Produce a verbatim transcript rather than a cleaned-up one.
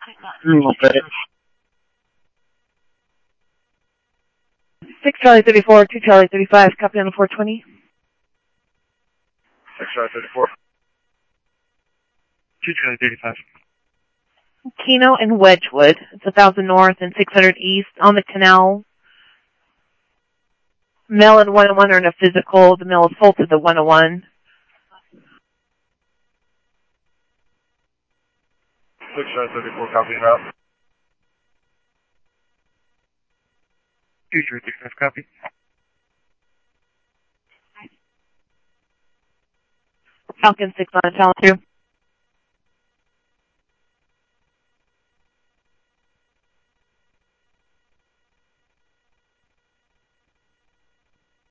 Okay. six Charlie thirty-four, two Charlie thirty-five, copy on the four twenty. six Charlie thirty-four. two Charlie thirty-five. Keno and Wedgwood. It's one thousand north and six hundred east on the canal. Male and one oh one are in a physical. The male assaulted the one oh one. six Charlie thirty-four, copy out. two Charlie thirty-five, copy. Falcon six on the challenge two.